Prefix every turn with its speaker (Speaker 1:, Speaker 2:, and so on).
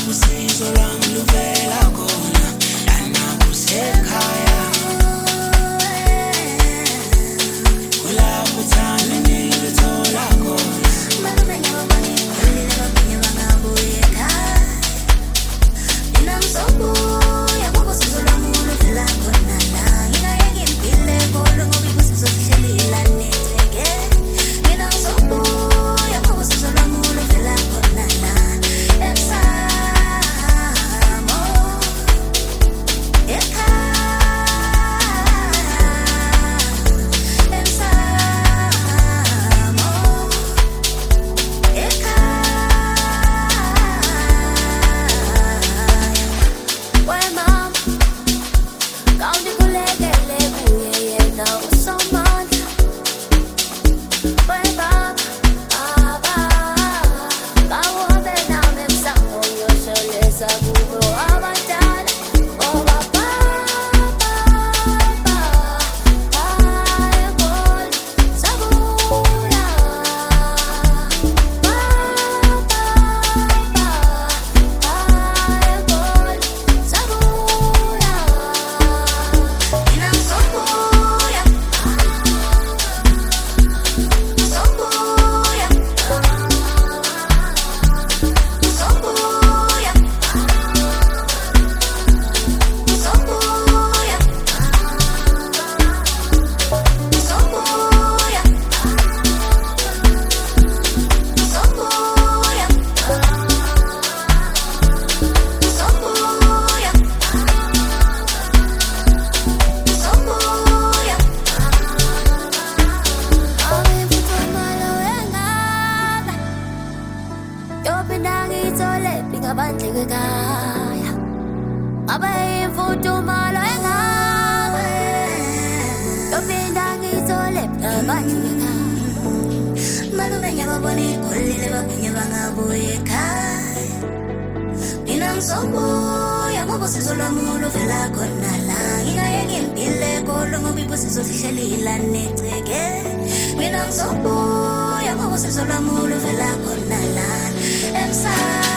Speaker 1: usizo lwami luvela khona lana kusekhaya kulapho uthando niluthola khona malume ngiyabona ikhulile babanye bangabuye ekhaya mina ngizobuya ngoba usizo lwami luvela khona la ngingayeki impilo ekolo ngoba ibusizo lihlelile netheke mina ngizobuya ngoba usizo lwami luvela khona la emsamo ekhaya emsamo ekhaya Where mom Kaunti kulegele kuye yena usomandla Where baba Kawuhambe nami emsamo uyosholeza kubo abadala Ngoba baba ayebona sabula Baba ayebona sabula Mina ngizobuya ngizobuya ngizobuya ngizobuya ngizobuya ngizobuya ngizobuya awemfuthumalo wengaba yophinda ngithole ngaphandle kwekhaya awemfuthumalo wengaba yophinda ngithole ngaphandle kwekhaya malume ngiyabona ikhulile babanye bangabuye ekhaya mina ngizobuya ngoba usizo lwami luvela khona la ngingayeki impilo ekolo ngoba ibusizo lihlelile netheke mina ngizobuya ngoba usizo lwami luvela khona la emsamo